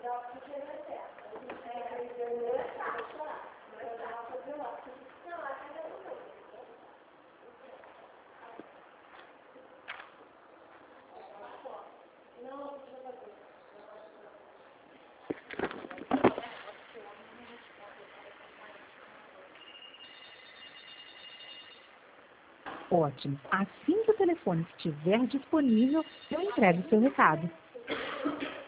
Ótimo. Assim que o telefone estiver disponível, eu entrego o seu recado.